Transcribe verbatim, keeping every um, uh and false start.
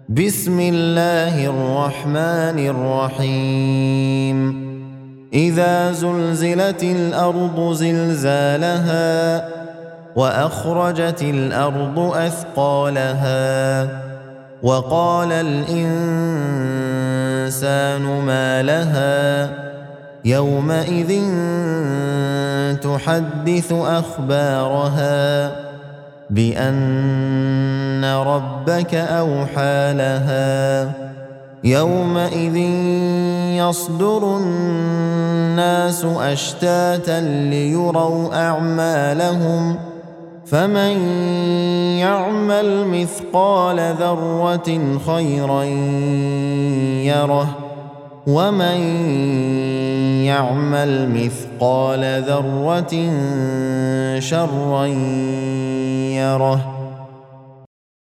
بسم الله الرحمن الرحيم إذا زلزلت الأرض زلزالها وأخرجت الأرض أثقالها وقال الإنسان ما لها يومئذ تحدث أخبارها بأن ربك أوحى لها يومئذ يصدر الناس أشتاتا ليروا أعمالهم فمن يعمل مثقال ذرة خيرا يره ومن يعمل مثقال ذرة شرا يره